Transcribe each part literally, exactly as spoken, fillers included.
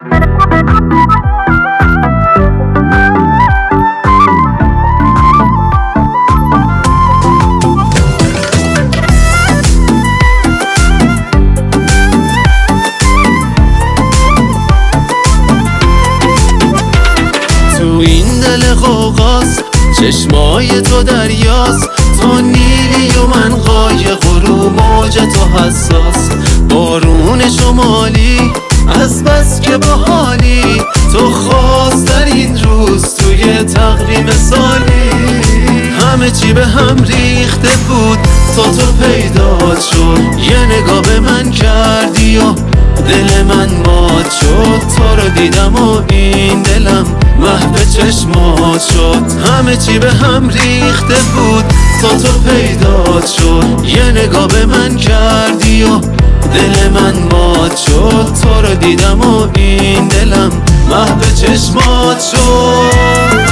تو این دل غوغاست چشمای تو دریاست، تو نیلی و من قایق و رو موج تو حساس. بارون شمالی از بس که باحالی، تو خواست در این روز توی تقویم سالی. همه چی به هم ریخته بود تا تو پیدا شد، یه نگاه به من کردی و دل من مات شد. تو رو دیدم و این دلم محو چشمات شد. همه چی به هم ریخته بود تا تو پیدا شد، یه نگاه به من کردی و دل من مات شد. تو رو دیدم و این دلم محو چشمات شد.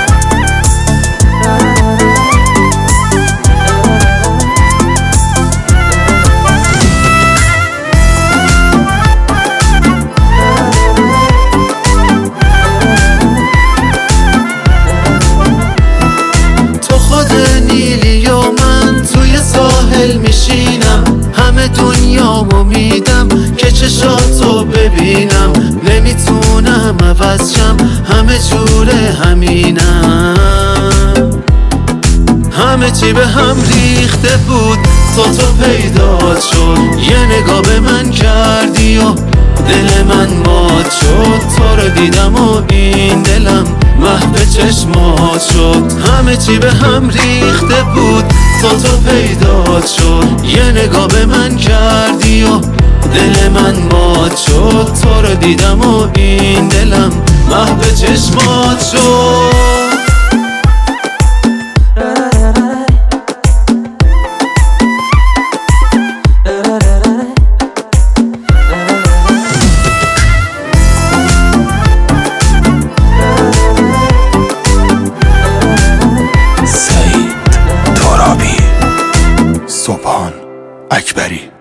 میشینم همه دنیامو میدم که چشاتو ببینم، نمیتونم عوض شم همه جوره همینم. همه چی به هم ریخته بود تا تو پیدا شد، یه نگاه به من کردی و دل من مات شد. تو رو دیدم و این دلم محو چشمات شد. همه چی به هم ریخته بود تا تو پیدا شد، یه نگاه به من کردی و دل من مات شد. تو رو دیدم و این دلم محو چشمات شد. اکبری